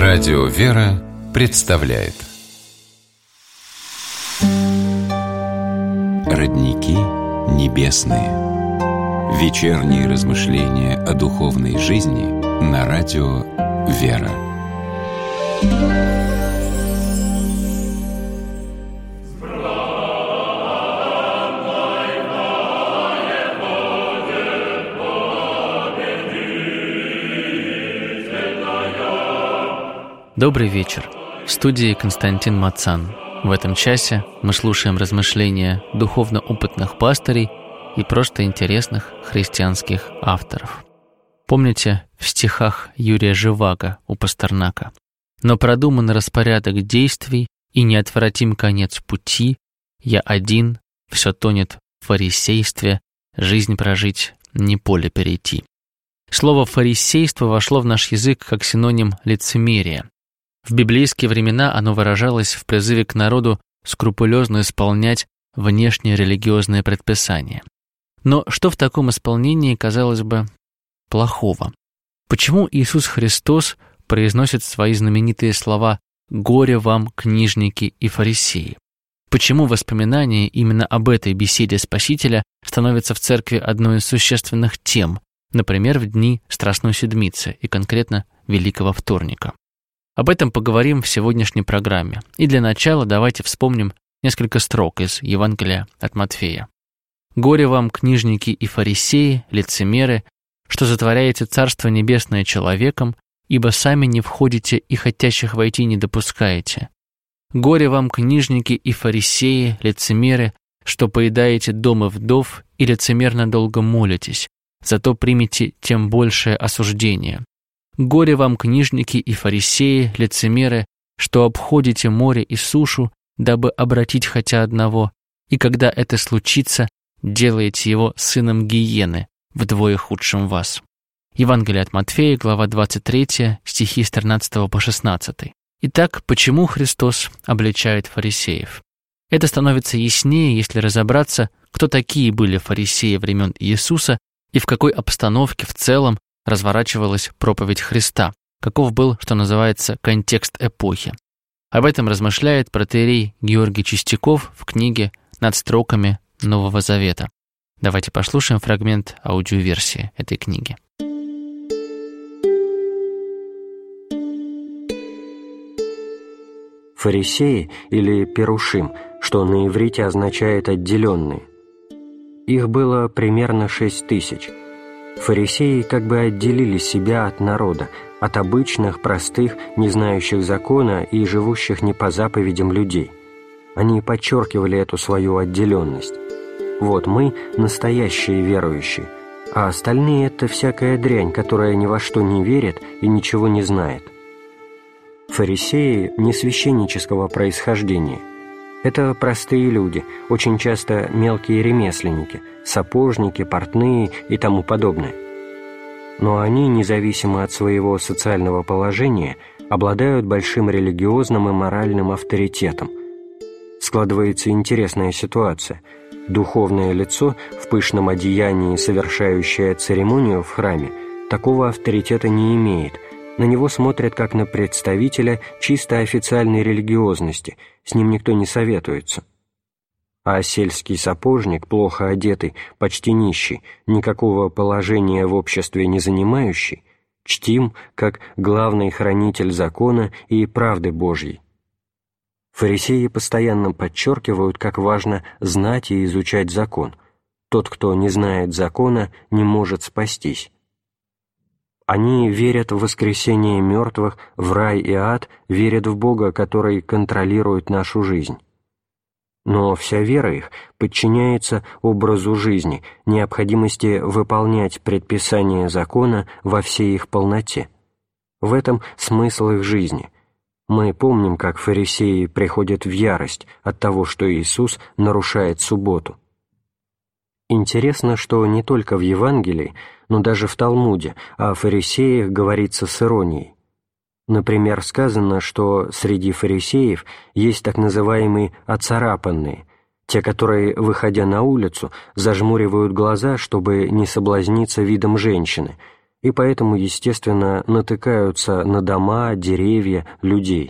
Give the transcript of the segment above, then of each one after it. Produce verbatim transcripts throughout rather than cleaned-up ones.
Радио «Вера» представляет Родники небесные. Вечерние размышления о духовной жизни на радио «Вера». Добрый вечер. В студии Константин Мацан. В этом часе мы слушаем размышления духовно опытных пастырей и просто интересных христианских авторов. Помните в стихах Юрия Живаго у Пастернака: «Но продуман распорядок действий и неотвратим конец пути, я один, все тонет в фарисействе, жизнь прожить, не поле перейти». Слово «фарисейство» вошло в наш язык как синоним лицемерия. В библейские времена оно выражалось в призыве к народу скрупулезно исполнять внешние религиозные предписания. Но что в таком исполнении, казалось бы, плохого? Почему Иисус Христос произносит свои знаменитые слова «Горе вам, книжники и фарисеи»? Почему воспоминание именно об этой беседе Спасителя становится в церкви одной из существенных тем, например, в дни Страстной Седмицы и конкретно Великого Вторника? Об этом поговорим в сегодняшней программе. И для начала давайте вспомним несколько строк из Евангелия от Матфея. «Горе вам, книжники и фарисеи, лицемеры, что затворяете Царство Небесное человеком, ибо сами не входите и хотящих войти не допускаете. Горе вам, книжники и фарисеи, лицемеры, что поедаете дома вдов и лицемерно долго молитесь, зато примите тем большее осуждение. Горе вам, книжники и фарисеи, лицемеры, что обходите море и сушу, дабы обратить хотя одного, и когда это случится, делаете его сыном гиены, вдвое худшим вас». Евангелие от Матфея, глава двадцать три, стихи с тринадцатого по шестнадцатый. Итак, почему Христос обличает фарисеев? Это становится яснее, если разобраться, кто такие были фарисеи времен Иисуса и в какой обстановке в целом разворачивалась проповедь Христа, каков был, что называется, контекст эпохи. Об этом размышляет протоиерей Георгий Чистяков в книге «Над строками Нового Завета». Давайте послушаем фрагмент аудиоверсии этой книги. Фарисеи или перушим, что на иврите означает «отделенные». Их было примерно шесть тысяч. Фарисеи как бы отделили себя от народа, от обычных, простых, не знающих закона и живущих не по заповедям людей. Они подчеркивали эту свою отделенность. Вот мы – настоящие верующие, а остальные – это всякая дрянь, которая ни во что не верит и ничего не знает. Фарисеи не священнического происхождения. Это простые люди, очень часто мелкие ремесленники, сапожники, портные и тому подобное. Но они, независимо от своего социального положения, обладают большим религиозным и моральным авторитетом. Складывается интересная ситуация. Духовное лицо в пышном одеянии, совершающее церемонию в храме, такого авторитета не имеет. На него смотрят как на представителя чисто официальной религиозности, с ним никто не советуется. А сельский сапожник, плохо одетый, почти нищий, никакого положения в обществе не занимающий, чтим как главный хранитель закона и правды Божьей. Фарисеи постоянно подчеркивают, как важно знать и изучать закон. Тот, кто не знает закона, не может спастись. Они верят в воскресение мертвых, в рай и ад, верят в Бога, который контролирует нашу жизнь. Но вся вера их подчиняется образу жизни, необходимости выполнять предписания закона во всей их полноте. В этом смысл их жизни. Мы помним, как фарисеи приходят в ярость от того, что Иисус нарушает субботу. Интересно, что не только в Евангелии, но даже в Талмуде о фарисеях говорится с иронией. Например, сказано, что среди фарисеев есть так называемые «оцарапанные», те, которые, выходя на улицу, зажмуривают глаза, чтобы не соблазниться видом женщины, и поэтому, естественно, натыкаются на дома, деревья, людей.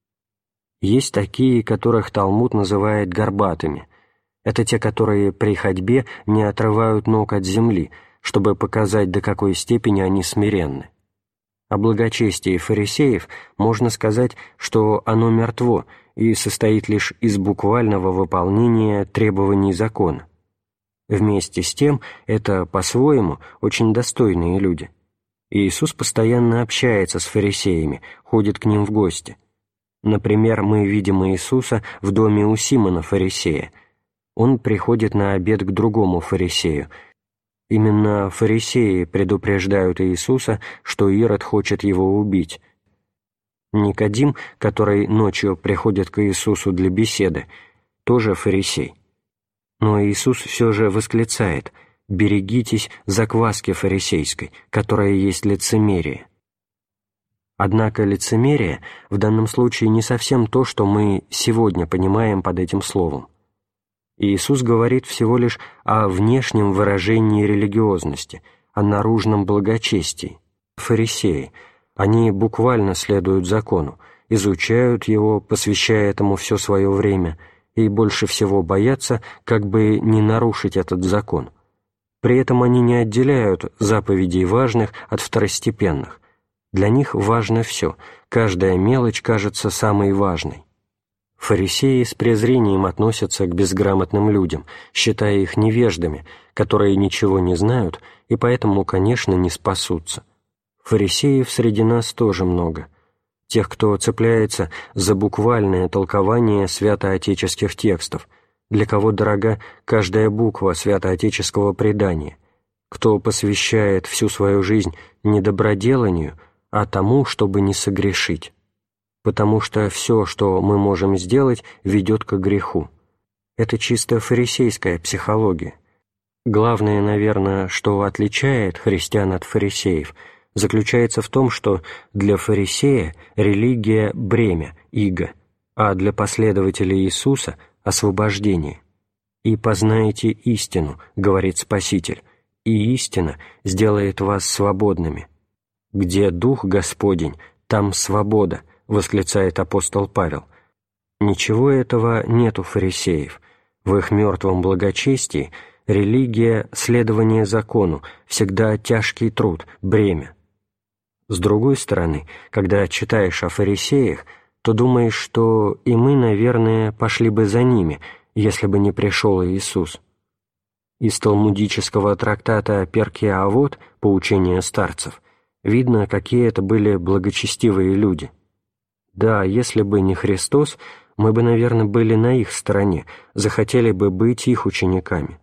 Есть такие, которых Талмуд называет горбатыми. Это те, которые при ходьбе не отрывают ног от земли, чтобы показать, до какой степени они смиренны. О благочестии фарисеев можно сказать, что оно мертво и состоит лишь из буквального выполнения требований закона. Вместе с тем, это, по-своему, очень достойные люди. И Иисус постоянно общается с фарисеями, ходит к ним в гости. Например, мы видим Иисуса в доме у Симона фарисея. Он приходит на обед к другому фарисею. Именно фарисеи предупреждают Иисуса, что Ирод хочет его убить. Никодим, который ночью приходит к Иисусу для беседы, тоже фарисей. Но Иисус все же восклицает: «Берегитесь закваски фарисейской, которая есть лицемерие». Однако лицемерие в данном случае не совсем то, что мы сегодня понимаем под этим словом. Иисус говорит всего лишь о внешнем выражении религиозности, о наружном благочестии. Фарисеи, они буквально следуют закону, изучают его, посвящая этому все свое время, и больше всего боятся, как бы не нарушить этот закон. При этом они не отделяют заповедей важных от второстепенных. Для них важно все, каждая мелочь кажется самой важной. Фарисеи с презрением относятся к безграмотным людям, считая их невеждами, которые ничего не знают и поэтому, конечно, не спасутся. Фарисеев среди нас тоже много. Тех, кто цепляется за буквальное толкование святоотеческих текстов, для кого дорога каждая буква святоотеческого предания, кто посвящает всю свою жизнь не доброделанию, а тому, чтобы не согрешить. Потому что все, что мы можем сделать, ведет к греху. Это чисто фарисейская психология. Главное, наверное, что отличает христиан от фарисеев, заключается в том, что для фарисея религия – бремя, иго, а для последователей Иисуса – освобождение. «И познаете истину», — говорит Спаситель, — «и истина сделает вас свободными». «Где Дух Господень, там свобода», — восклицает апостол Павел. Ничего этого нет у фарисеев. В их мертвом благочестии религия — следование закону, всегда тяжкий труд, бремя. С другой стороны, когда читаешь о фарисеях, то думаешь, что и мы, наверное, пошли бы за ними, если бы не пришел Иисус. Из талмудического трактата Перкей Авот «Поучение старцев» видно, какие это были благочестивые люди. Да, если бы не Христос, мы бы, наверное, были на их стороне, захотели бы быть их учениками.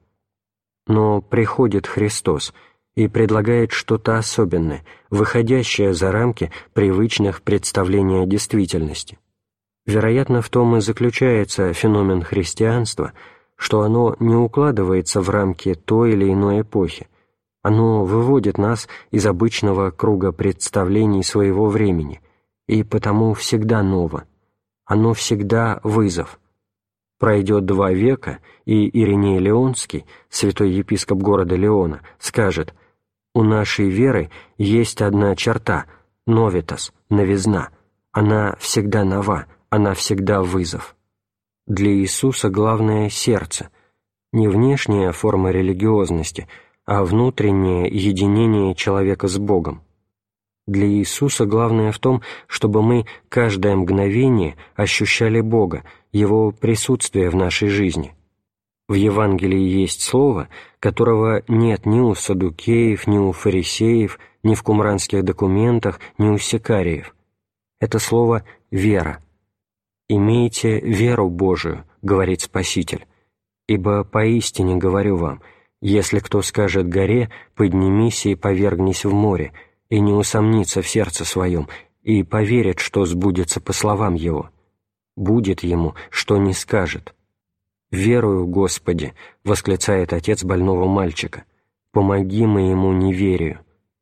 Но приходит Христос и предлагает что-то особенное, выходящее за рамки привычных представлений о действительности. Вероятно, в том и заключается феномен христианства, что оно не укладывается в рамки той или иной эпохи. Оно выводит нас из обычного круга представлений своего времени, и потому всегда ново. Оно всегда вызов. Пройдет два века, и Ириней Леонский, святой епископ города Леона, скажет: «У нашей веры есть одна черта — новитас, новизна. Она всегда нова, она всегда вызов». Для Иисуса главное — сердце, не внешняя форма религиозности, а внутреннее единение человека с Богом. Для Иисуса главное в том, чтобы мы каждое мгновение ощущали Бога, Его присутствие в нашей жизни. В Евангелии есть слово, которого нет ни у саддукеев, ни у фарисеев, ни в кумранских документах, ни у сикариев. Это слово «вера». «Имейте веру Божию», — говорит Спаситель, «ибо поистине говорю вам, если кто скажет горе, поднимись и повергнись в море, и не усомнится в сердце своем, и поверит, что сбудется по словам его, будет ему, что не скажет». «Верую, Господи», — восклицает отец больного мальчика, «помоги моему неверию».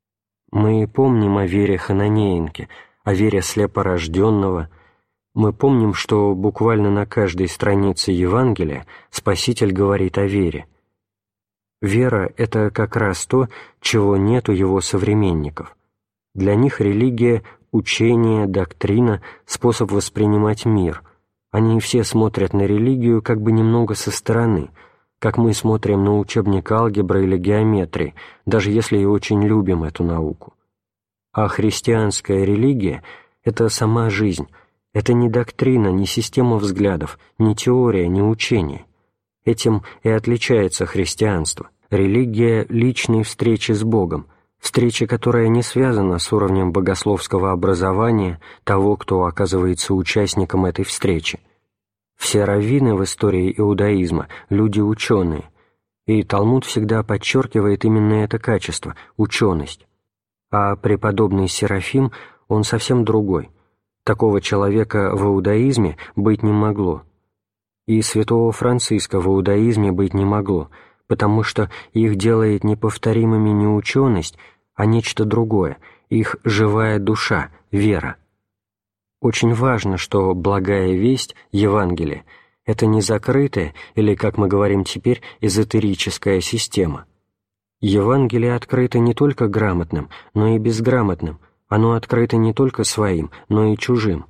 Мы помним о вере Хананеенки, о вере слепорожденного. Мы помним, что буквально на каждой странице Евангелия Спаситель говорит о вере. Вера — это как раз то, чего нет у его современников. Для них религия — учение, доктрина, способ воспринимать мир. Они все смотрят на религию как бы немного со стороны, как мы смотрим на учебник алгебры или геометрии, даже если и очень любим эту науку. А христианская религия — это сама жизнь, это не доктрина, не система взглядов, не теория, не учение. Этим и отличается христианство. Религия личной встречи с Богом, встреча, которая не связана с уровнем богословского образования того, кто оказывается участником этой встречи. Все раввины в истории иудаизма – люди ученые, и Талмуд всегда подчеркивает именно это качество – ученость. А преподобный Серафим, он совсем другой. Такого человека в иудаизме быть не могло. И святого Франциска в иудаизме быть не могло, потому что их делает неповторимыми не ученость, а нечто другое, их живая душа, вера. Очень важно, что благая весть, Евангелие, это не закрытая или, как мы говорим теперь, эзотерическая система. Евангелие открыто не только грамотным, но и безграмотным, оно открыто не только своим, но и чужим.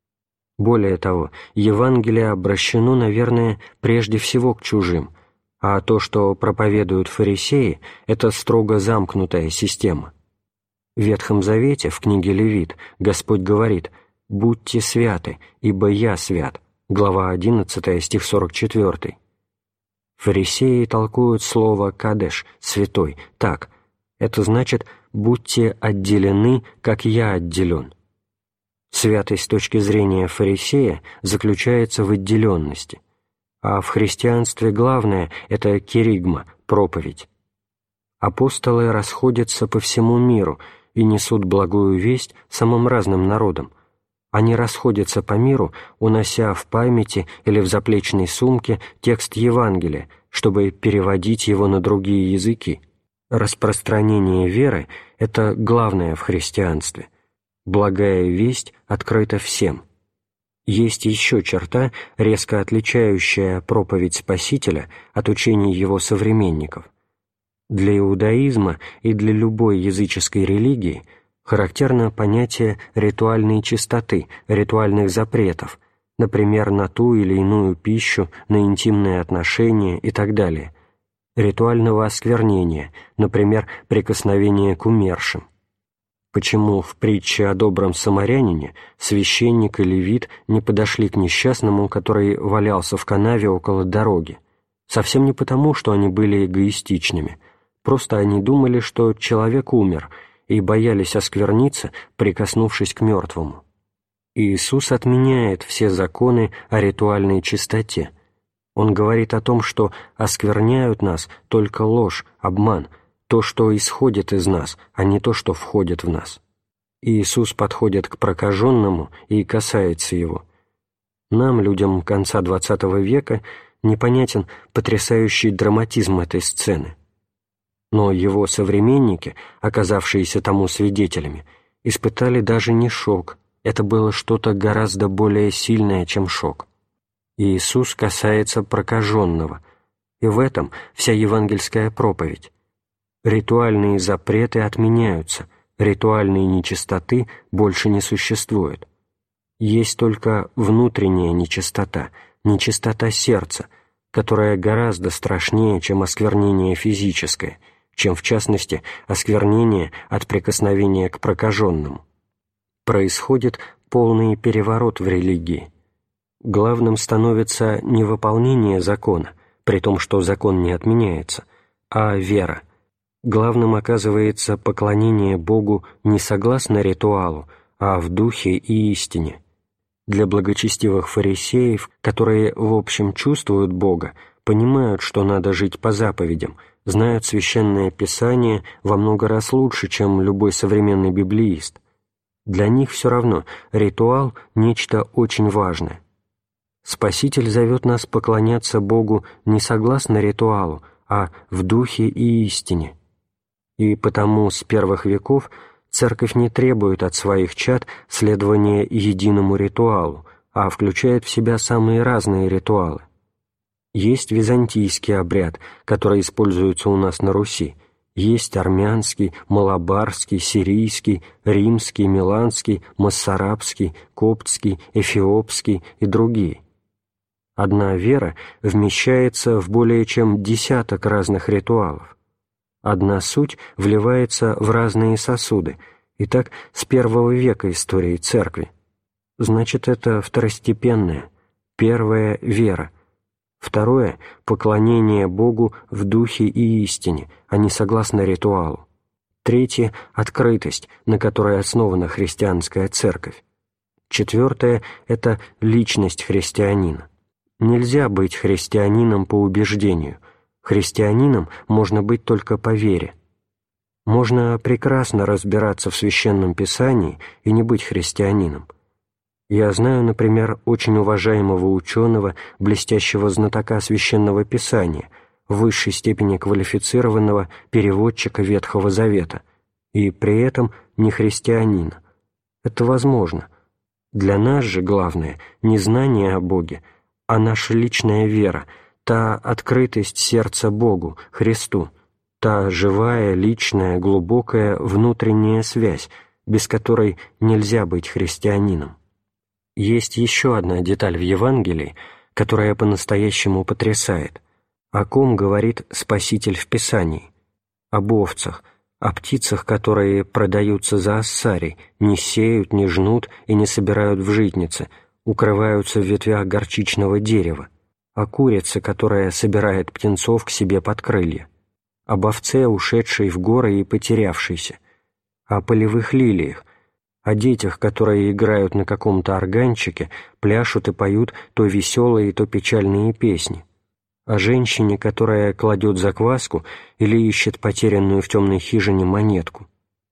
Более того, Евангелие обращено, наверное, прежде всего к чужим, а то, что проповедуют фарисеи, это строго замкнутая система. В Ветхом Завете, в книге Левит, Господь говорит: «Будьте святы, ибо я свят», глава одиннадцатая, стих сорок четвёртый. Фарисеи толкуют слово «кадеш», «святой», так, это значит «будьте отделены, как я отделен». Святость с точки зрения фарисея заключается в отделенности, а в христианстве главное – это киригма, проповедь. Апостолы расходятся по всему миру и несут благую весть самым разным народам. Они расходятся по миру, унося в памяти или в заплечной сумке текст Евангелия, чтобы переводить его на другие языки. Распространение веры – это главное в христианстве. Благая весть открыта всем. Есть еще черта, резко отличающая проповедь Спасителя от учений его современников. Для иудаизма и для любой языческой религии характерно понятие ритуальной чистоты, ритуальных запретов, например, на ту или иную пищу, на интимные отношения и так далее, ритуального осквернения, например, прикосновения к умершим. Почему в притче о добром самарянине священник и левит не подошли к несчастному, который валялся в канаве около дороги? Совсем не потому, что они были эгоистичными, просто они думали, что человек умер, и боялись оскверниться, прикоснувшись к мертвому. Иисус отменяет все законы о ритуальной чистоте. Он говорит о том, что оскверняют нас только ложь, обман, то, что исходит из нас, а не то, что входит в нас. Иисус подходит к прокаженному и касается его. Нам, людям конца двадцатого века, непонятен потрясающий драматизм этой сцены. Но его современники, оказавшиеся тому свидетелями, испытали даже не шок, это было что-то гораздо более сильное, чем шок. Иисус касается прокаженного, и в этом вся евангельская проповедь. Ритуальные запреты отменяются, ритуальные нечистоты больше не существует. Есть только внутренняя нечистота, нечистота сердца, которая гораздо страшнее, чем осквернение физическое, чем, в частности, осквернение от прикосновения к прокаженному. Происходит полный переворот в религии. Главным становится не выполнение закона, при том, что закон не отменяется, а вера. Главным оказывается поклонение Богу не согласно ритуалу, а в духе и истине. Для благочестивых фарисеев, которые в общем чувствуют Бога, понимают, что надо жить по заповедям, знают Священное Писание во много раз лучше, чем любой современный библеист. Для них все равно ритуал – нечто очень важное. Спаситель зовет нас поклоняться Богу не согласно ритуалу, а в духе и истине. И потому с первых веков Церковь не требует от своих чад следования единому ритуалу, а включает в себя самые разные ритуалы. Есть византийский обряд, который используется у нас на Руси. Есть армянский, малабарский, сирийский, римский, миланский, моссарабский, коптский, эфиопский и другие. Одна вера вмещается в более чем десяток разных ритуалов. Одна суть вливается в разные сосуды, и так с первого века истории Церкви. Значит, это второстепенная, первая вера. Второе – поклонение Богу в духе и истине, а не согласно ритуалу. Третье – открытость, на которой основана христианская церковь. Четвертое – это личность христианина. Нельзя быть христианином по убеждению. Христианином можно быть только по вере. Можно прекрасно разбираться в Священном Писании и не быть христианином. Я знаю, например, очень уважаемого ученого, блестящего знатока Священного Писания, в высшей степени квалифицированного переводчика Ветхого Завета, и при этом не христианина. Это возможно. Для нас же главное не знание о Боге, а наша личная вера, та открытость сердца Богу, Христу, та живая, личная, глубокая внутренняя связь, без которой нельзя быть христианином. Есть еще одна деталь в Евангелии, которая по-настоящему потрясает. О ком говорит Спаситель в Писании? Об овцах, о птицах, которые продаются за ассарий, не сеют, не жнут и не собирают в житнице, укрываются в ветвях горчичного дерева, о курице, которая собирает птенцов к себе под крылья, об овце, ушедшей в горы и потерявшейся, о полевых лилиях, о детях, которые играют на каком-то органчике, пляшут и поют то веселые, то печальные песни, о женщине, которая кладет закваску или ищет потерянную в темной хижине монетку.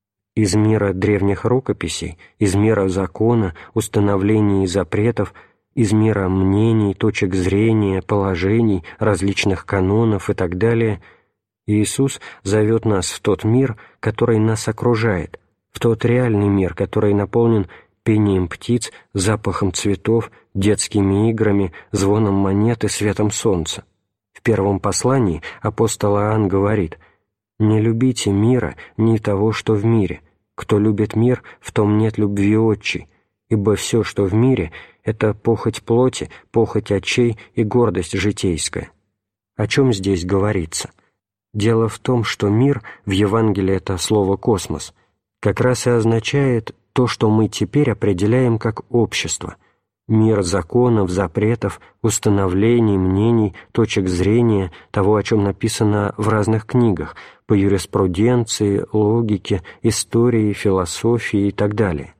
Из мира древних рукописей, из мира закона, установлений и запретов, из мира мнений, точек зрения, положений, различных канонов и так далее, Иисус зовет нас в тот мир, который нас окружает, в тот реальный мир, который наполнен пением птиц, запахом цветов, детскими играми, звоном монет и светом солнца. В первом послании апостол Иоанн говорит: «Не любите мира, ни того, что в мире. Кто любит мир, в том нет любви отчей, ибо все, что в мире, это похоть плоти, похоть очей и гордость житейская». О чем здесь говорится? Дело в том, что мир, в Евангелии это слово «космос», как раз и означает то, что мы теперь определяем как общество. Мир законов, запретов, установлений, мнений, точек зрения, того, о чем написано в разных книгах, по юриспруденции, логике, истории, философии и так далее.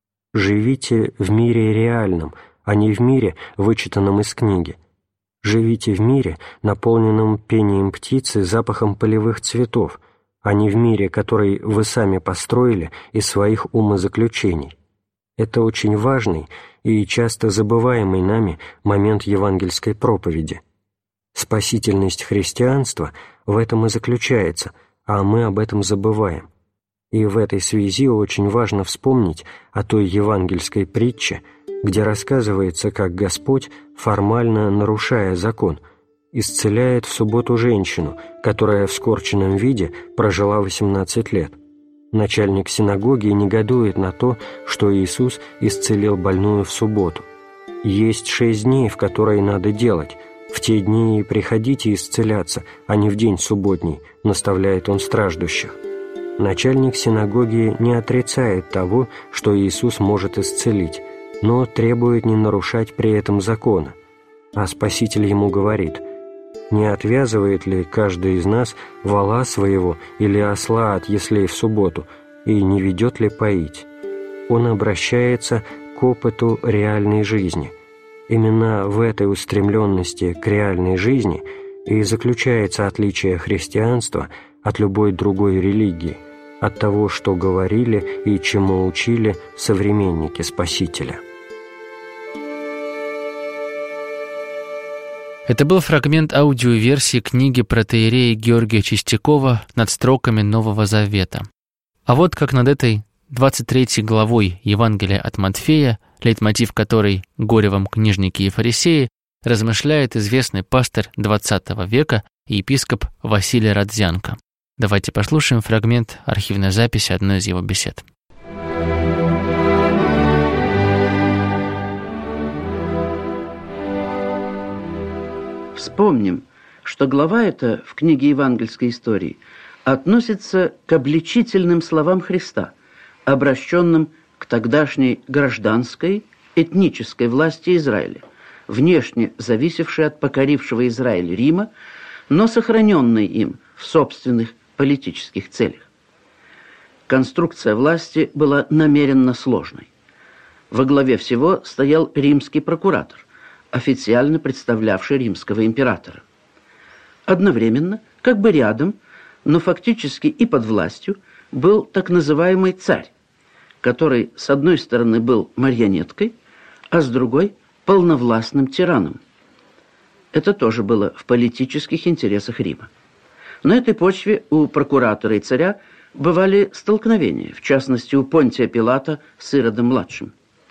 Живите в мире реальном, а не в мире, вычитанном из книги. Живите в мире, наполненном пением птицы, запахом полевых цветов, а не в мире, который вы сами построили из своих умозаключений. Это очень важный и часто забываемый нами момент евангельской проповеди. Спасительность христианства в этом и заключается, а мы об этом забываем. И в этой связи очень важно вспомнить о той евангельской притче, где рассказывается, как Господь, формально нарушая закон, исцеляет в субботу женщину, которая в скорченном виде прожила восемнадцать лет. Начальник синагоги негодует на то, что Иисус исцелил больную в субботу. Есть шесть дней, в которые надо делать. В те дни и приходите исцеляться, а не в день субботний, наставляет он страждущих. Начальник синагоги не отрицает того, что Иисус может исцелить, но требует не нарушать при этом закона. А Спаситель ему говорит: «Не отвязывает ли каждый из нас вола своего или осла от яслей в субботу, и не ведет ли поить?» Он обращается к опыту реальной жизни. Именно в этой устремленности к реальной жизни и заключается отличие христианства от любой другой религии, от того, что говорили и чему учили современники Спасителя. Это был фрагмент аудиоверсии книги протоиерея Георгия Чистякова «Над строками Нового Завета». А вот как над этой двадцать третьей главой Евангелия от Матфея, лейтмотив которой «Горе вам, книжники и фарисеи», размышляет известный пастырь двадцатого века и епископ Василий Родзянко. Давайте послушаем фрагмент архивной записи одной из его бесед. Вспомним, что глава эта в книге евангельской истории относится к обличительным словам Христа, обращенным к тогдашней гражданской, этнической власти Израиля, внешне зависевшей от покорившего Израиль Рима, но сохраненной им в собственных политических целях. Конструкция власти была намеренно сложной. Во главе всего стоял римский прокуратор, официально представлявший римского императора. Одновременно, как бы рядом, но фактически и под властью, был так называемый царь, который с одной стороны был марионеткой, а с другой – полновластным тираном. Это тоже было в политических интересах Рима. На этой почве у прокуратора и царя бывали столкновения, в частности у Понтия Пилата с Иродом-младшим.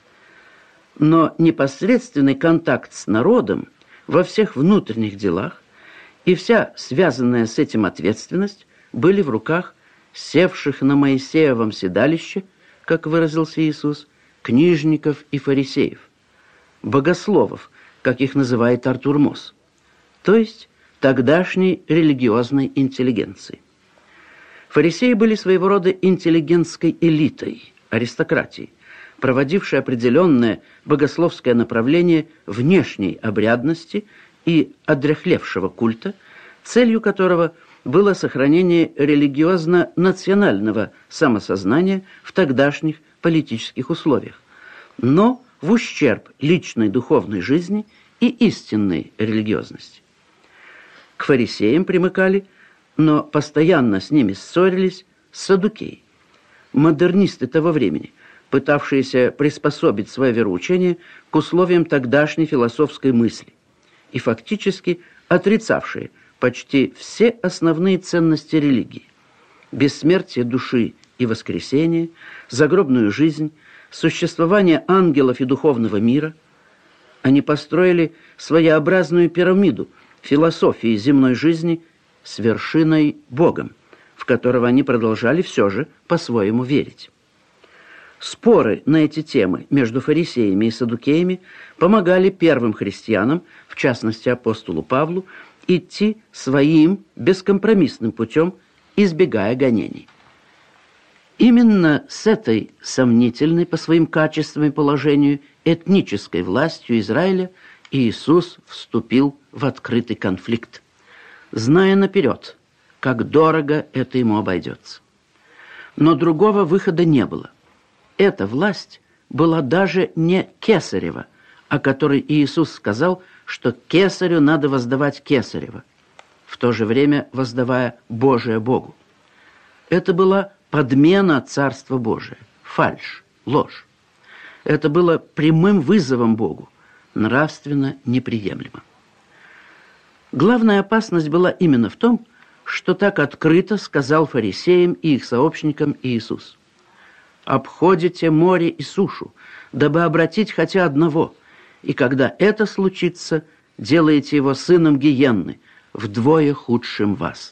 Но непосредственный контакт с народом во всех внутренних делах и вся связанная с этим ответственность были в руках севших на Моисеевом седалище, как выразился Иисус, книжников и фарисеев, богословов, как их называет Артур Мосс, то есть тогдашней религиозной интеллигенции. Фарисеи были своего рода интеллигентской элитой, аристократией, проводившей определенное богословское направление внешней обрядности и одряхлевшего культа, целью которого было сохранение религиозно-национального самосознания в тогдашних политических условиях, но в ущерб личной духовной жизни и истинной религиозности. К фарисеям примыкали, но постоянно с ними ссорились, саддукеи, модернисты того времени, пытавшиеся приспособить свое вероучение к условиям тогдашней философской мысли и фактически отрицавшие почти все основные ценности религии: бессмертие души и воскресение, загробную жизнь, существование ангелов и духовного мира. Они построили своеобразную пирамиду философии земной жизни с вершиной Богом, в которого они продолжали все же по-своему верить. Споры на эти темы между фарисеями и саддукеями помогали первым христианам, в частности апостолу Павлу, идти своим бескомпромиссным путем, избегая гонений. Именно с этой сомнительной по своим качествам и положению этнической властью Израиля Иисус вступил в открытый конфликт, зная наперед, как дорого это ему обойдется. Но другого выхода не было. Эта власть была даже не Кесарева, о которой Иисус сказал, что Кесарю надо воздавать Кесарева, в то же время воздавая Божие Богу. Это была подмена Царства Божия, фальшь, ложь. Это было прямым вызовом Богу, нравственно неприемлемо. Главная опасность была именно в том, что так открыто сказал фарисеям и их сообщникам Иисус: «Обходите море и сушу, дабы обратить хотя одного, и когда это случится, делаете его сыном гиенны, вдвое худшим вас».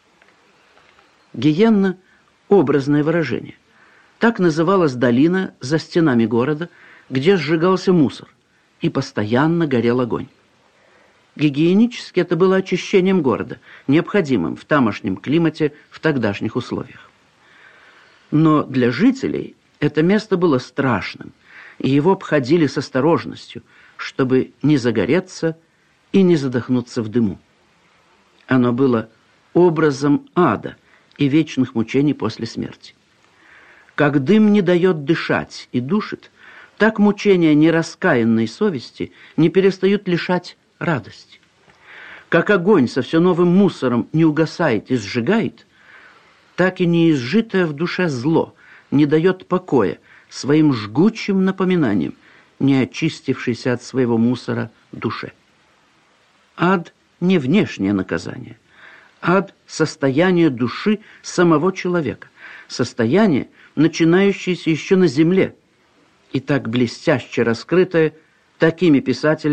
Гиенна – образное выражение. Так называлась долина за стенами города, где сжигался мусор, и постоянно горел огонь. Гигиенически это было очищением города, необходимым в тамошнем климате в тогдашних условиях. Но для жителей это место было страшным, и его обходили с осторожностью, чтобы не загореться и не задохнуться в дыму. Оно было образом ада и вечных мучений после смерти. Как дым не дает дышать и душит, так мучения нераскаянной совести не перестают лишать радости. Как огонь со все новым мусором не угасает и сжигает, так и неизжитое в душе зло не дает покоя своим жгучим напоминанием не очистившейся от своего мусора душе. Ад – не внешнее наказание. Ад – состояние души самого человека, состояние, начинающееся еще на земле, и так блестяще раскрытое такими писателями,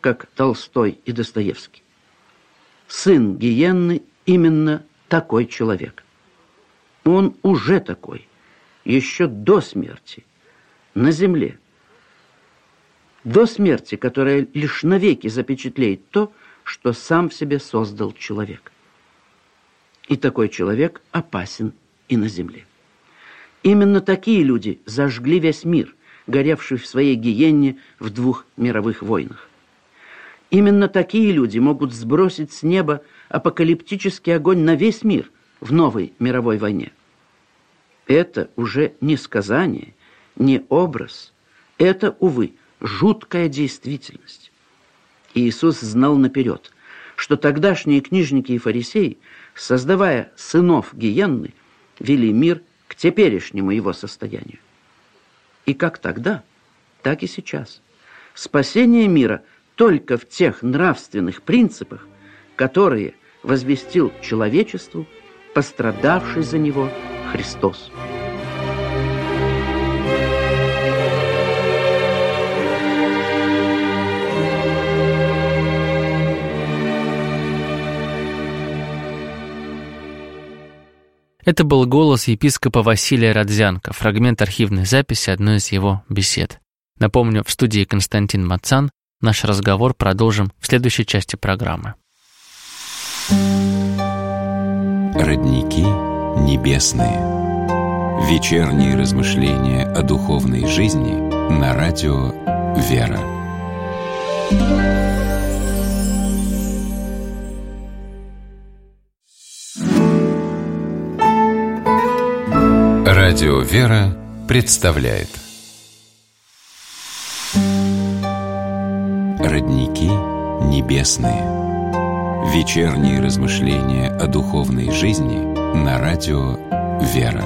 как Толстой и Достоевский. Сын гиенны именно такой человек. Он уже такой, еще до смерти, на земле. До смерти, которая лишь навеки запечатлеет то, что сам в себе создал человек. И такой человек опасен и на земле. Именно такие люди зажгли весь мир, горевший в своей гиенне в двух мировых войнах. Именно такие люди могут сбросить с неба апокалиптический огонь на весь мир в новой мировой войне. Это уже не сказание, не образ. Это, увы, жуткая действительность. И Иисус знал наперед, что тогдашние книжники и фарисеи, создавая сынов гиенны, вели мир к теперешнему его состоянию. И как тогда, так и сейчас. Спасение мира только в тех нравственных принципах, которые возвестил человечеству пострадавший за него Христос. Это был голос епископа Василия Родзянко, фрагмент архивной записи одной из его бесед. Напомню, в студии Константин Мацан. Наш разговор продолжим в следующей части программы. Родники небесные. Вечерние размышления о духовной жизни на радио «Вера». Радио «Вера» представляет Родники небесные. Вечерние размышления о духовной жизни на радио «Вера».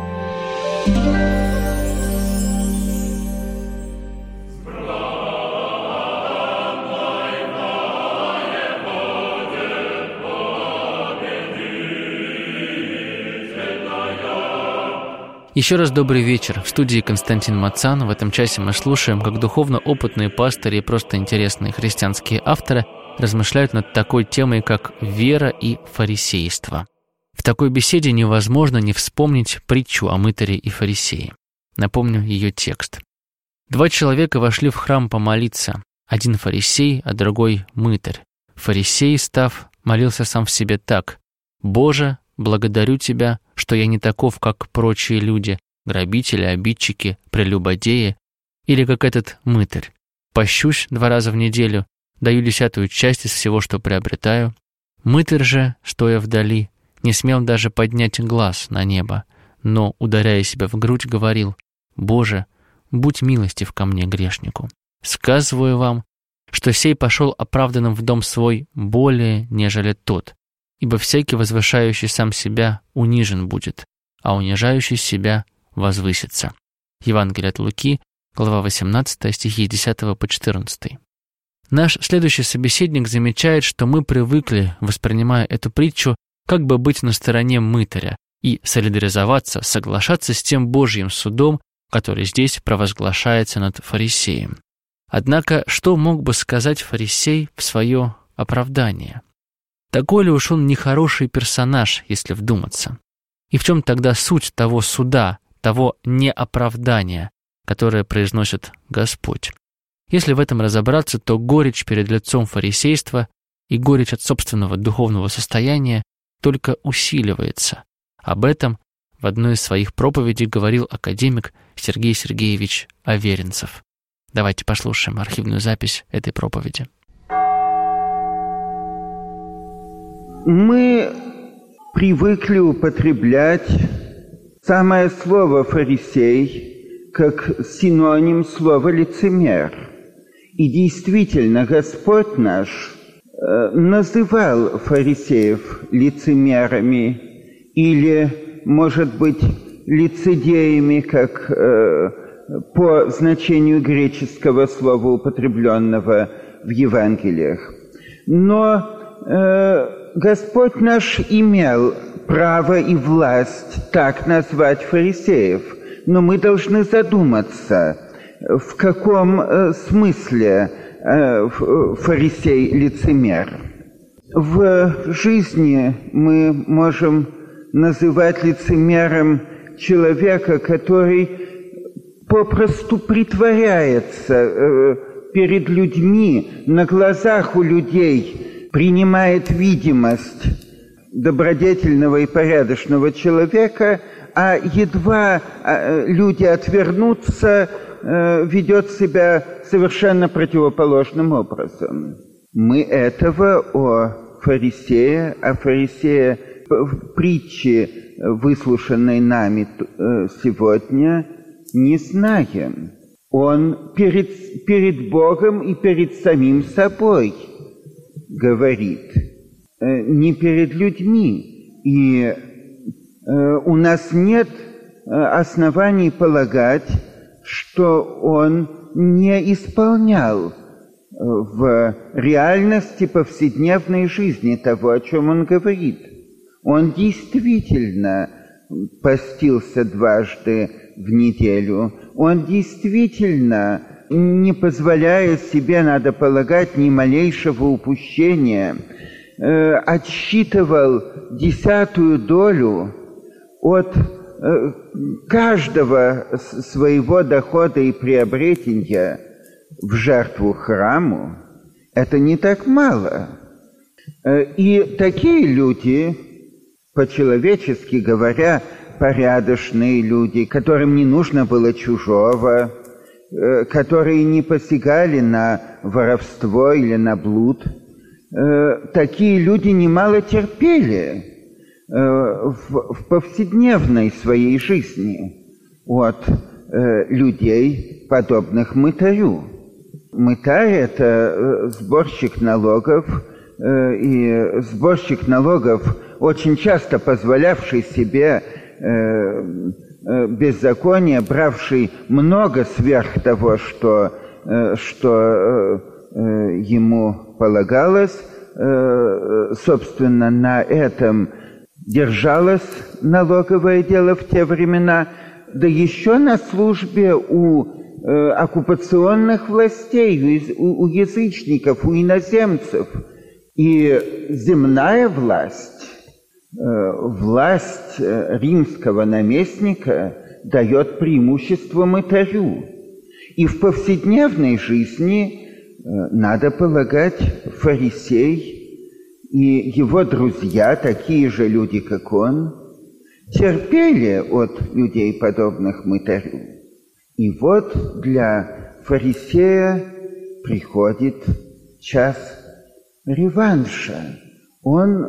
Еще раз добрый вечер. В студии Константин Мацан. В этом часе мы слушаем, как духовно опытные пастыри и просто интересные христианские авторы размышляют над такой темой, как вера и фарисейство. В такой беседе невозможно не вспомнить притчу о мытаре и фарисее. Напомню ее текст. Два человека вошли в храм помолиться. Один фарисей, а другой мытарь. Фарисей, став, молился сам в себе так: «Боже, благодарю Тебя, что я не таков, как прочие люди, грабители, обидчики, прелюбодеи, или как этот мытарь. Пощусь два раза в неделю, даю десятую часть из всего, что приобретаю». Мытарь же, стоя вдали, не смел даже поднять глаз на небо, но, ударяя себя в грудь, говорил: «Боже, будь милостив ко мне, грешнику. Сказываю вам, что сей пошел оправданным в дом свой более, нежели тот. Ибо всякий, возвышающий сам себя, унижен будет, а унижающий себя возвысится». Евангелие от Луки, глава восемнадцатая, стихи десятого по четырнадцатый. Наш следующий собеседник замечает, что мы привыкли, воспринимая эту притчу, как бы быть на стороне мытаря и солидаризоваться, соглашаться с тем Божьим судом, который здесь провозглашается над фарисеем. Однако, что мог бы сказать фарисей в свое оправдание? Такой ли уж он нехороший персонаж, если вдуматься? И в чем тогда суть того суда, того неоправдания, которое произносит Господь? Если в этом разобраться, то горечь перед лицом фарисейства и горечь от собственного духовного состояния только усиливается. Об этом в одной из своих проповедей говорил академик Сергей Сергеевич Аверинцев. Давайте послушаем архивную запись этой проповеди. Мы привыкли употреблять самое слово «фарисей» как синоним слова «лицемер». И действительно, Господь наш э, называл фарисеев лицемерами или, может быть, лицедеями, как э, по значению греческого слова, употребленного в Евангелиях. Но э, Господь наш имел право и власть так назвать фарисеев, но мы должны задуматься, в каком э, смысле фарисей-лицемер. В жизни мы можем называть лицемером человека, который попросту притворяется перед людьми, на глазах у людей принимает видимость добродетельного и порядочного человека, а едва люди отвернутся, ведет себя совершенно противоположным образом. Мы этого о фарисее, о фарисее в притче, выслушанной нами сегодня, не знаем. Он перед, перед Богом и перед самим собой говорит, не перед людьми. И у нас нет оснований полагать, что он не исполнял в реальности повседневной жизни того, о чем он говорит. Он действительно постился дважды в неделю. Он действительно, не позволяя себе, надо полагать, ни малейшего упущения, э, отсчитывал десятую долю от э, каждого своего дохода и приобретения в жертву храму. Это не так мало. И такие люди, по-человечески говоря, порядочные люди, которым не нужно было чужого, которые не посягали на воровство или на блуд, такие люди немало терпели в повседневной своей жизни от людей, подобных мытарю. Мытарь – это сборщик налогов, и сборщик налогов, очень часто позволявший себе беззаконие, бравший много сверх того, что, что ему полагалось. Собственно, на этом держалось налоговое дело в те времена, да еще на службе у оккупационных властей, у, у язычников, у иноземцев. И земная власть, власть римского наместника дает преимущество мытарю. И в повседневной жизни, надо полагать, фарисей и его друзья, такие же люди, как он, терпели от людей, подобных мытарю. И вот для фарисея приходит час реванша. Он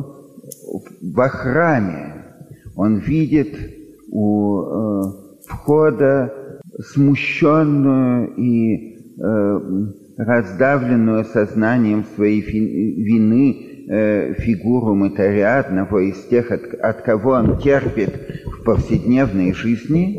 во храме, он видит у э, входа смущенную и э, раздавленную сознанием своей фи- вины э, фигуру мытаря, одного из тех, от, от кого он терпит в повседневной жизни.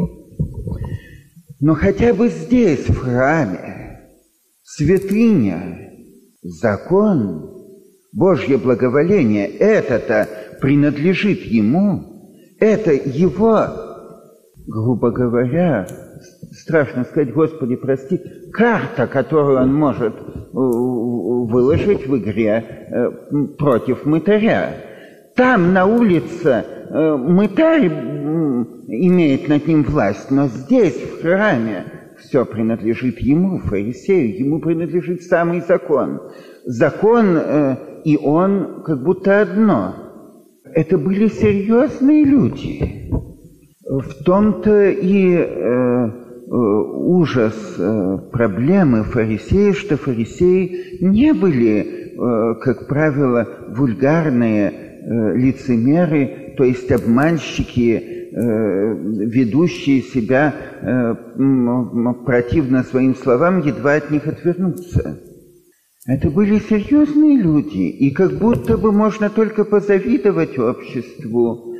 Но хотя бы здесь, в храме, святыня, закон, Божье благоволение, это-то принадлежит ему, это его, грубо говоря, страшно сказать, Господи, прости, карта, которую он может выложить в игре против мытаря. Там, на улице, мытарь имеет над ним власть, но здесь, в храме, все принадлежит ему, фарисею, ему принадлежит самый закон. Закон э, и он как будто одно. Это были серьезные люди. В том-то и э, э, ужас э, проблемы фарисеев, что фарисеи не были, э, как правило, вульгарные э, лицемеры, то есть обманщики, ведущие себя противно своим словам, едва от них отвернуться. Это были серьезные люди, и как будто бы можно только позавидовать обществу,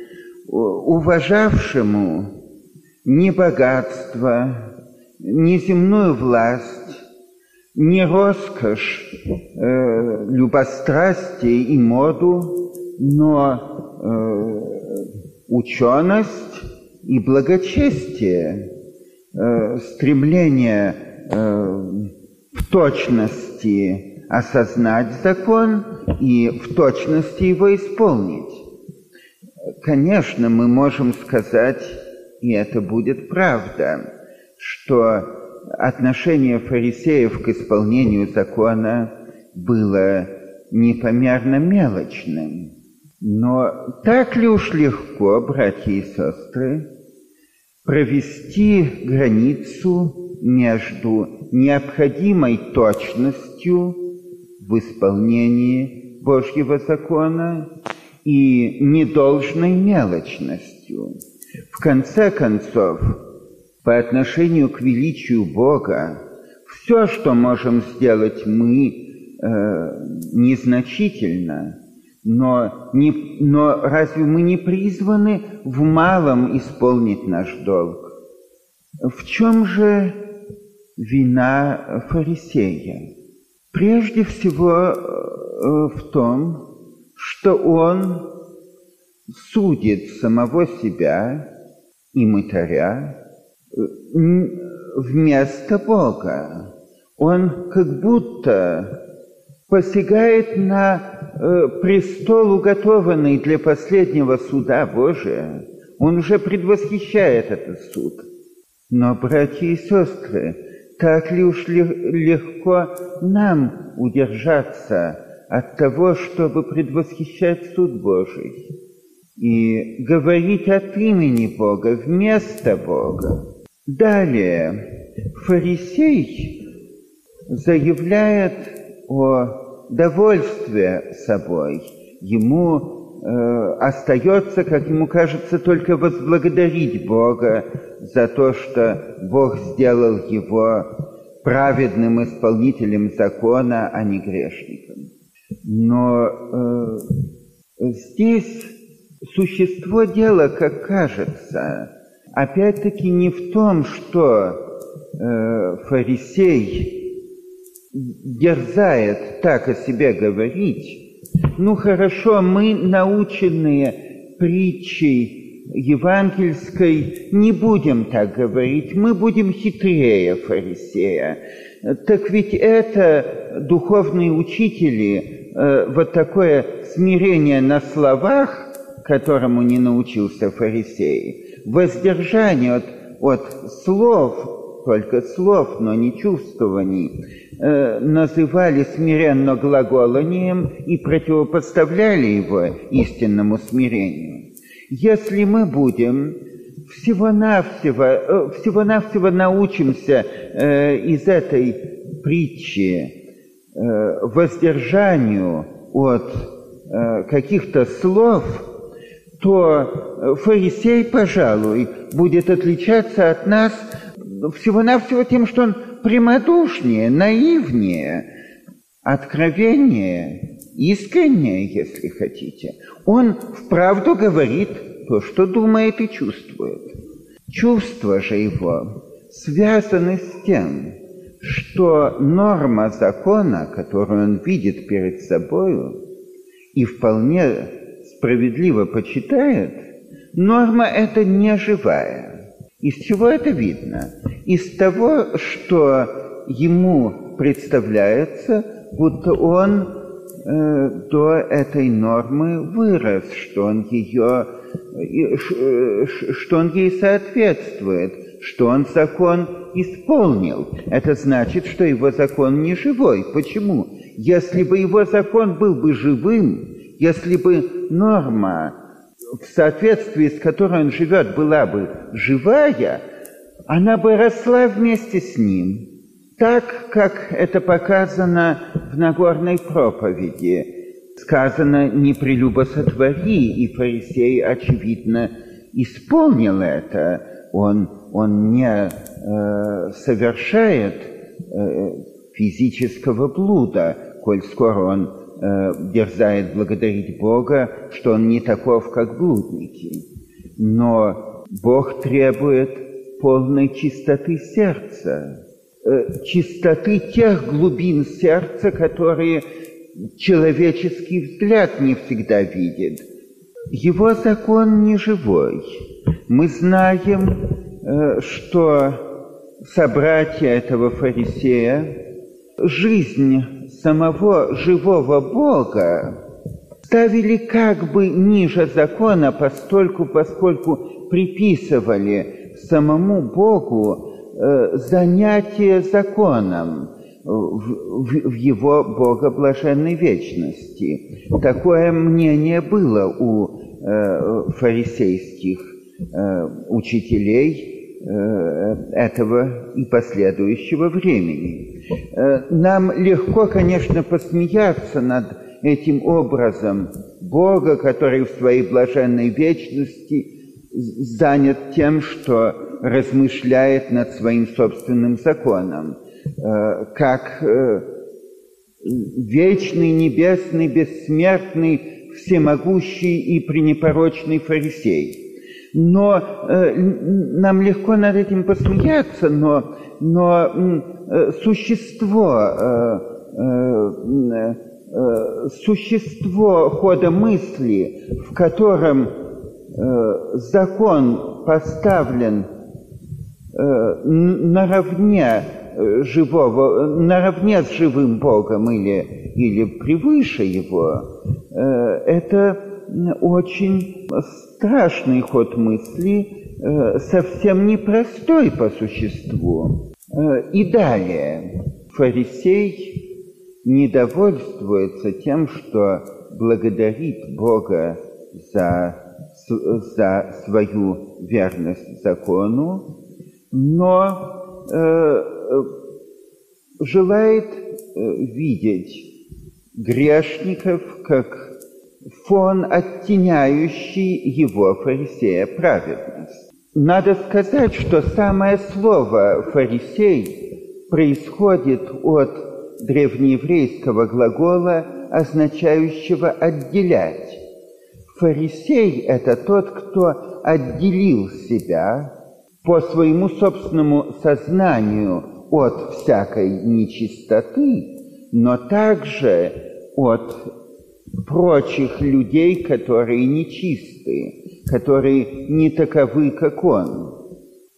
уважавшему ни богатство, ни земную власть, ни роскошь, э, любострастие и моду, но э, ученость и благочестие, э, стремление э, в точности осознать закон и в точности его исполнить. Конечно, мы можем сказать, и это будет правда, что отношение фарисеев к исполнению закона было непомерно мелочным. Но так ли уж легко, братья и сестры, провести границу между необходимой точностью в исполнении Божьего закона и недолжной мелочностью? В конце концов, по отношению к величию Бога, все, что можем сделать мы, э, незначительно, но, не, но разве мы не призваны в малом исполнить наш долг? В чем же вина фарисея? Прежде всего э, в том, что он судит самого себя и мытаря вместо Бога. Он как будто посягает на э, престол, уготованный для последнего суда Божия. Он уже предвосхищает этот суд. Но, братья и сестры, так ли уж легко нам удержаться от того, чтобы предвосхищать суд Божий и говорить от имени Бога вместо Бога? Далее, фарисей заявляет о довольстве собой. Ему э, остается, как ему кажется, только возблагодарить Бога за то, что Бог сделал его праведным исполнителем закона, а не грешником. Но э, здесь существо дела, как кажется, опять-таки не в том, что э, фарисей дерзает так о себе говорить. Ну хорошо, мы, наученные притчей евангельской, не будем так говорить, мы будем хитрее фарисея. Так ведь это духовные учители, э, вот такое смирение на словах, которому не научился фарисей, воздержание от, от слов, только слов, но не чувствований, э, называли смиренно глаголанием и противопоставляли его истинному смирению. Если мы будем всего-навсего, э, всего-навсего научимся э, из этой притчи э, воздержанию от э, каких-то слов, то фарисей, пожалуй, будет отличаться от нас всего-навсего тем, что он прямодушнее, наивнее, откровеннее, искреннее, если хотите. Он вправду говорит то, что думает и чувствует. Чувства же его связаны с тем, что норма закона, которую он видит перед собою и вполне справедливо почитает, норма эта не живая. Из чего это видно? Из того, что ему представляется, будто он э, до этой нормы вырос, что он ее, э, что он ей соответствует, что он закон исполнил. Это значит, что его закон не живой. Почему? Если бы его закон был бы живым, если бы норма, в соответствии с которой он живет, была бы живая, она бы росла вместе с ним, так, как это показано в Нагорной проповеди. Сказано «не прелюбосотвори», и фарисей, очевидно, исполнил это. Он, он не э, совершает э, физического блуда, коль скоро он дерзает благодарить Бога, что он не таков, как блудники. Но Бог требует полной чистоты сердца, чистоты тех глубин сердца, которые человеческий взгляд не всегда видит. Его закон не живой. Мы знаем, что собратья этого фарисея жизнь самого живого Бога ставили как бы ниже закона, постольку, поскольку приписывали самому Богу э, занятие законом в, в, в его богоблаженной вечности. Такое мнение было у э, фарисейских э, учителей э, этого и последующего времени. Э, нам легко, конечно, посмеяться над этим образом Бога, который в своей блаженной вечности занят тем, что размышляет над своим собственным законом, как вечный, небесный, бессмертный, всемогущий и пренепорочный фарисей. Но нам легко над этим посмеяться, но, но существо, существо хода мысли, в котором закон поставлен наравне живого, наравне с живым Богом или, или превыше его, это очень страшный ход мысли, совсем непростой по существу. И далее, фарисей недовольствуется тем, что благодарит Бога за за свою верность закону, но э, желает э, видеть грешников как фон, оттеняющий его, фарисея, праведность. Надо сказать, что самое слово «фарисей» происходит от древнееврейского глагола, означающего «отделять». Фарисей – это тот, кто отделил себя по своему собственному сознанию от всякой нечистоты, но также от прочих людей, которые нечисты, которые не таковы, как он.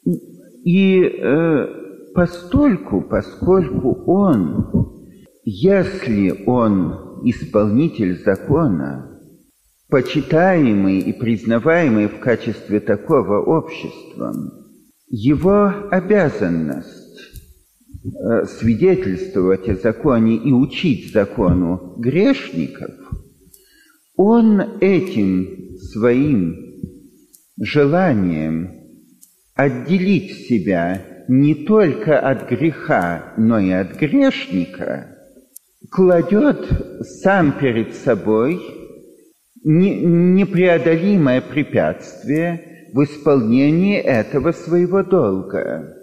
И э, постольку, поскольку он, если он исполнитель закона, почитаемый и признаваемый в качестве такого обществом, его обязанность э, свидетельствовать о законе и учить закону грешников, он этим своим желанием отделить себя не только от греха, но и от грешника, кладет сам перед собой непреодолимое препятствие в исполнении этого своего долга.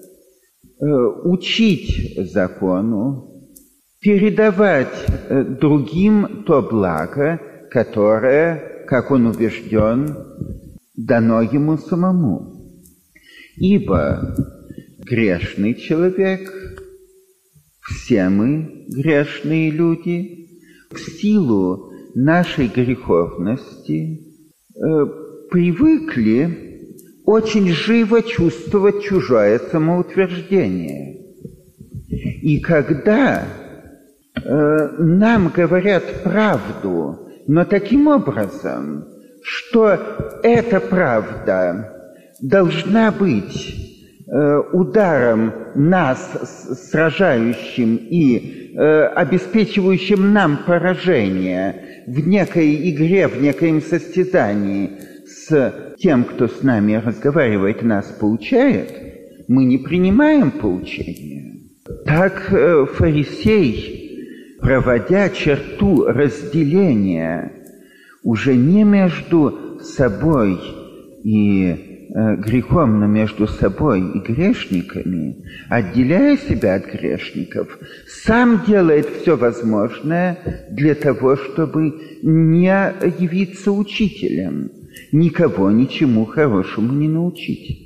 Учить закону, передавать другим то благо, которое, как он убежден, дано ему самому. Ибо грешный человек, все мы грешные люди, в силу нашей греховности э, привыкли очень живо чувствовать чужое самоутверждение. И когда э, нам говорят правду, но таким образом, что эта правда должна быть э, ударом нас сражающим и э, обеспечивающим нам поражение в некой игре, в некоем состязании с тем, кто с нами разговаривает, нас поучает, мы не принимаем поучения. Так э, фарисей, проводя черту разделения уже не между собой и э, грехом, но между собой и грешниками, отделяя себя от грешников, сам делает все возможное для того, чтобы не явиться учителем, никого ничему хорошему не научить.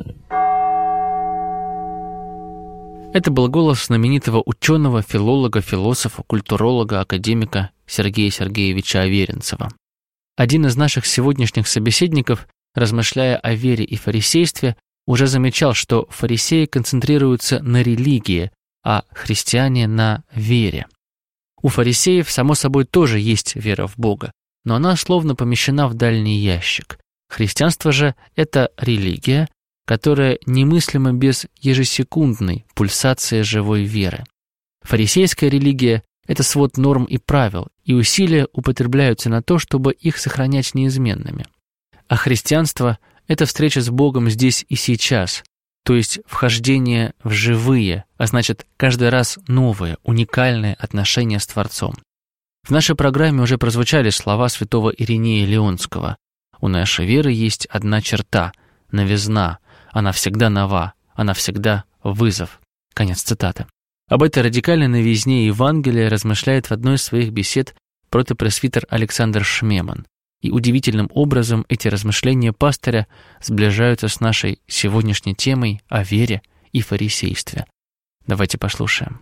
Это был голос знаменитого ученого, филолога, философа, культуролога, академика Сергея Сергеевича Аверинцева. Один из наших сегодняшних собеседников, размышляя о вере и фарисействе, уже замечал, что фарисеи концентрируются на религии, а христиане на вере. У фарисеев, само собой, тоже есть вера в Бога, но она словно помещена в дальний ящик. Христианство же – это религия, которая немыслима без ежесекундной пульсации живой веры. Фарисейская религия – это свод норм и правил, и усилия употребляются на то, чтобы их сохранять неизменными. А христианство – это встреча с Богом здесь и сейчас, то есть вхождение в живые, а значит, каждый раз новые, уникальные отношения с Творцом. В нашей программе уже прозвучали слова святого Иринея Леонского. «У нашей веры есть одна черта – новизна, она всегда нова, она всегда вызов». Конец цитаты. Об этой радикальной новизне Евангелия размышляет в одной из своих бесед протопресвитер Александр Шмеман. И удивительным образом эти размышления пастыря сближаются с нашей сегодняшней темой о вере и фарисействе. Давайте послушаем.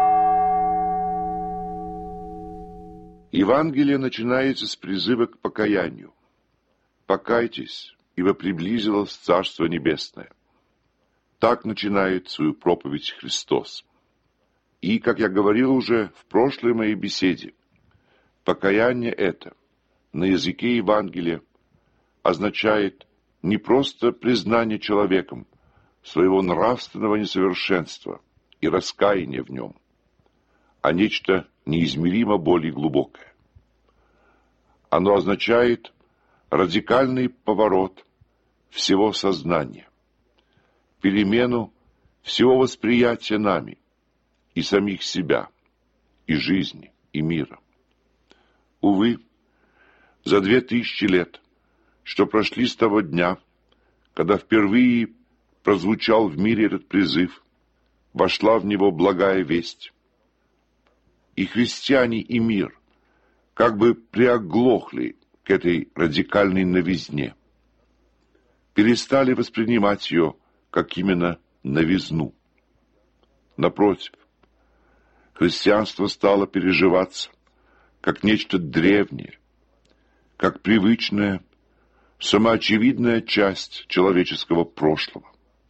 Евангелие начинается с призыва к покаянию. «Покайтесь, ибо приблизилось Царство Небесное». Так начинает свою проповедь Христос. И, как я говорил уже в прошлой моей беседе, покаяние это на языке Евангелия означает не просто признание человеком своего нравственного несовершенства и раскаяние в нем, а нечто неизмеримо более глубокое. Оно означает радикальный поворот всего сознания, перемену всего восприятия нами и самих себя, и жизни, и мира. Увы, за две тысячи лет, что прошли с того дня, когда впервые прозвучал в мире этот призыв, вошла в него благая весть. И христиане, и мир как бы приоглохли к этой радикальной новизне, перестали воспринимать ее как именно новизну. Напротив, христианство стало переживаться как нечто древнее, как привычная, самоочевидная часть человеческого прошлого.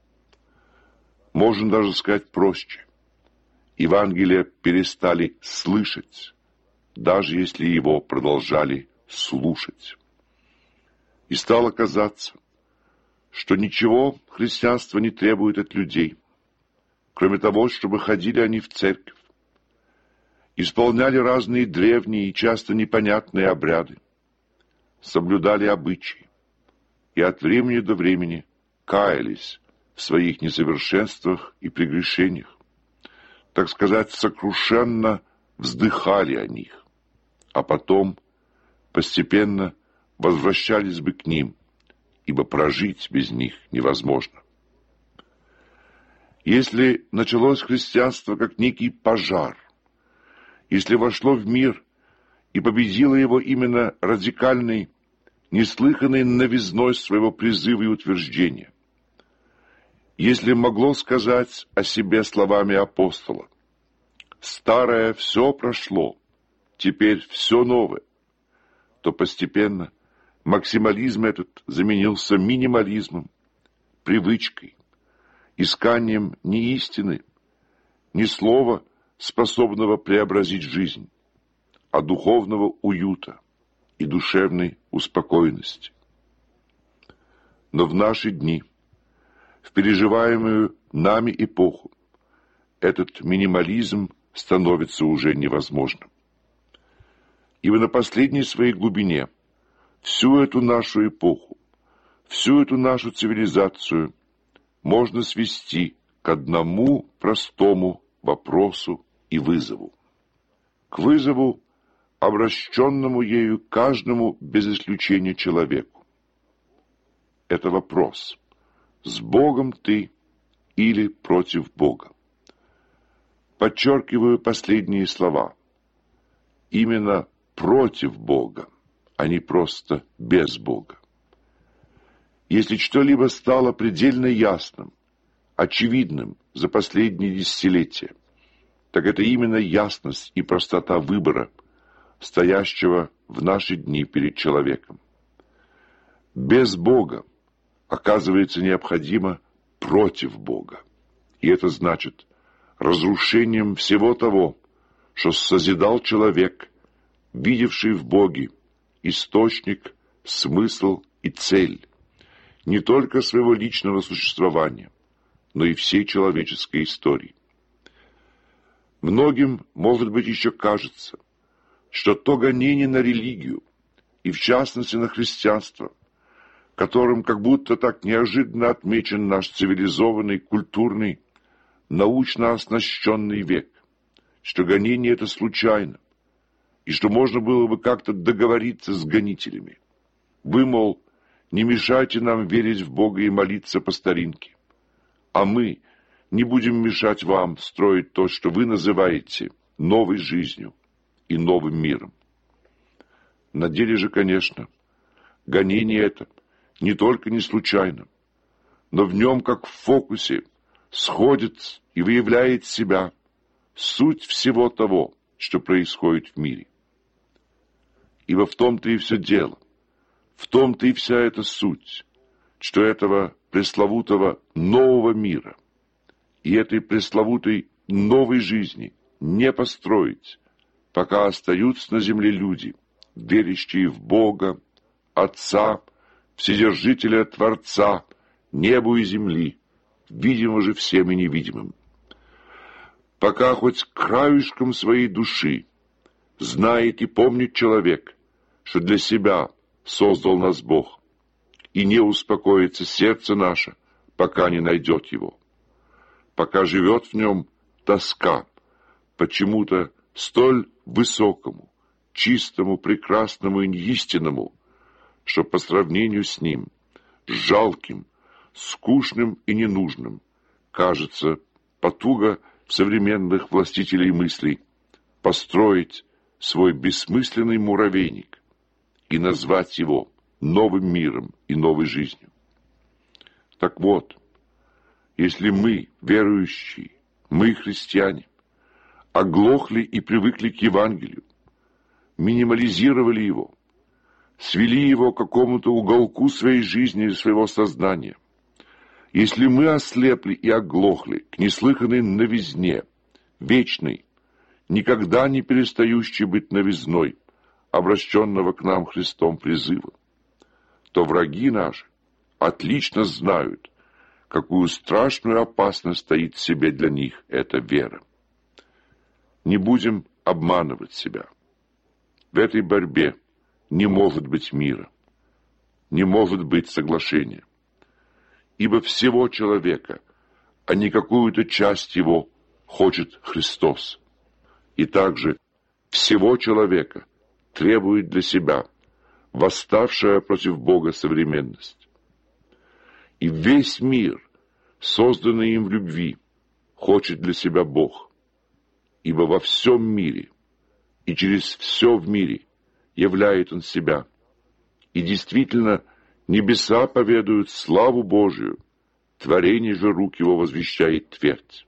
Можно даже сказать проще. Евангелие перестали слышать, даже если его продолжали слушать. И стало казаться, что ничего христианство не требует от людей, кроме того, чтобы ходили они в церковь, исполняли разные древние и часто непонятные обряды, соблюдали обычаи и от времени до времени каялись в своих несовершенствах и прегрешениях, так сказать, сокрушенно вздыхали о них, а потом постепенно возвращались бы к ним, ибо прожить без них невозможно. Если началось христианство как некий пожар, если вошло в мир и победило его именно радикальной, неслыханной новизной своего призыва и утверждения, если могло сказать о себе словами апостола: «Старое все прошло, теперь все новое», то постепенно максимализм этот заменился минимализмом, привычкой, исканием не истины, не слова, способного преобразить жизнь, а духовного уюта и душевной успокоенности. Но в наши дни, в переживаемую нами эпоху, этот минимализм становится уже невозможным. Ибо на последней своей глубине всю эту нашу эпоху, всю эту нашу цивилизацию можно свести к одному простому вопросу и вызову. К вызову, обращенному ею каждому без исключения человеку. Это вопрос: с Богом ты или против Бога? Подчеркиваю последние слова. Именно против Бога, а не просто без Бога. Если что-либо стало предельно ясным, очевидным за последние десятилетия, так это именно ясность и простота выбора, стоящего в наши дни перед человеком. Без Бога оказывается необходимо против Бога. И это значит разрушением всего того, что созидал человек, видевший в Боге источник, смысл и цель не только своего личного существования, но и всей человеческой истории. Многим, может быть, еще кажется, что то гонение на религию, и в частности на христианство, которым как будто так неожиданно отмечен наш цивилизованный, культурный, научно оснащенный век, что гонение это случайно, и что можно было бы как-то договориться с гонителями. Вы, мол, не мешайте нам верить в Бога и молиться по старинке, а мы не будем мешать вам строить то, что вы называете новой жизнью и новым миром. На деле же, конечно, гонение это не только не случайно, но в нем, как в фокусе, сходит и выявляет себя суть всего того, что происходит в мире. Ибо в том-то и все дело, в том-то и вся эта суть, что этого пресловутого нового мира и этой пресловутой новой жизни не построить, пока остаются на земле люди, верящие в Бога, Отца, Вседержителя Творца, небу и земли, видимо же всем и невидимым. Пока хоть краешком своей души знает и помнит человек, что для себя создал нас Бог, и не успокоится сердце наше, пока не найдет его. Пока живет в нем тоска почему-то столь высокому, чистому, прекрасному и неистинному, что по сравнению с ним, жалким, скучным и ненужным, кажется потуга современных властителей мыслей построить свой бессмысленный муравейник и назвать его новым миром и новой жизнью. Так вот, если мы, верующие, мы, христиане, оглохли и привыкли к Евангелию, минимализировали его, свели его к какому-то уголку своей жизни и своего сознания, если мы ослепли и оглохли к неслыханной новизне, вечной, никогда не перестающей быть новизной, обращенного к нам Христом призыва, то враги наши отлично знают, какую страшную опасность стоит в себе для них эта вера. Не будем обманывать себя. В этой борьбе не может быть мира, не может быть соглашения, ибо всего человека, а не какую-то часть его, хочет Христос. И также всего человека требует для себя восставшая против Бога современность. И весь мир, созданный им в любви, хочет для себя Бог, ибо во всем мире и через все в мире являет Он себя. И действительно, небеса поведают славу Божию, творение же рук Его возвещает твердь.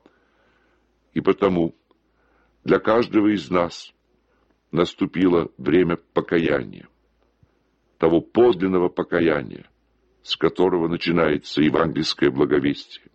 И потому для каждого из нас наступило время покаяния, того подлинного покаяния, с которого начинается евангельское благовестие.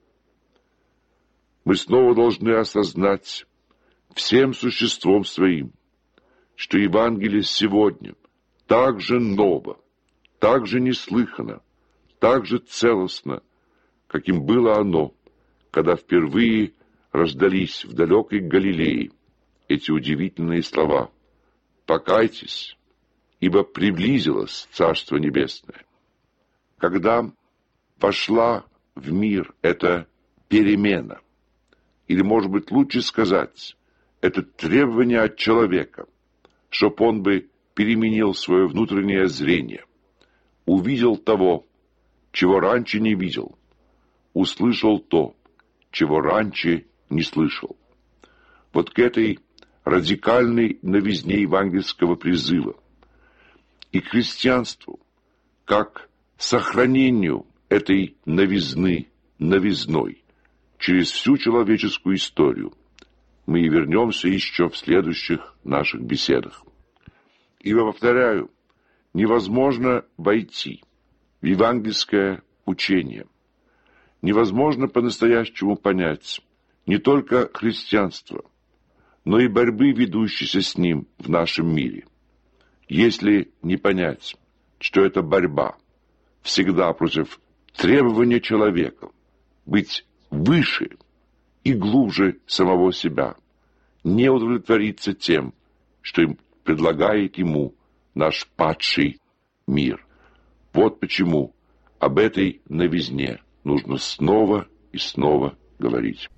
Мы снова должны осознать всем существом своим, что Евангелие сегодня так же ново, так же неслыханно, так же целостно, каким было оно, когда впервые раздались в далекой Галилее эти удивительные слова: «Покайтесь, ибо приблизилось Царство Небесное». Когда пошла в мир эта перемена, или, может быть, лучше сказать, это требование от человека, чтоб он бы переменил свое внутреннее зрение, увидел того, чего раньше не видел, услышал то, чего раньше не слышал. Вот к этой радикальной новизне евангельского призыва и к христианству, как сохранению этой новизны новизной через всю человеческую историю, мы и вернемся еще в следующих наших беседах. Ибо, повторяю, невозможно войти в евангельское учение, невозможно по-настоящему понять не только христианства, но и борьбы, ведущейся с ним в нашем мире. Если не понять, что это борьба всегда против требования человека быть выше и глубже самого себя, не удовлетвориться тем, что им предлагает ему наш падший мир. Вот почему об этой новизне нужно снова и снова говорить.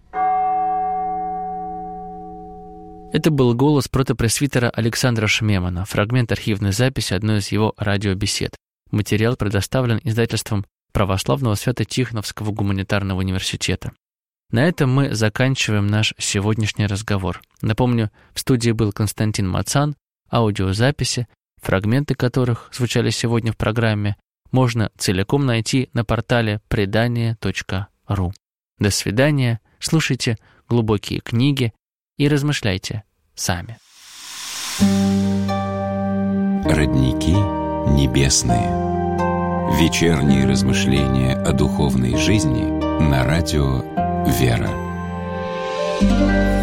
Это был голос протопресвитера Александра Шмемана, фрагмент архивной записи одной из его радиобесед. Материал предоставлен издательством Православного Свято-Тихоновского гуманитарного университета. На этом мы заканчиваем наш сегодняшний разговор. Напомню, в студии был Константин Мацан, аудиозаписи, фрагменты которых звучали сегодня в программе, можно целиком найти на портале предание точка ру. До свидания, слушайте глубокие книги и размышляйте сами. Родники небесные. Вечерние размышления о духовной жизни на радио «Вера».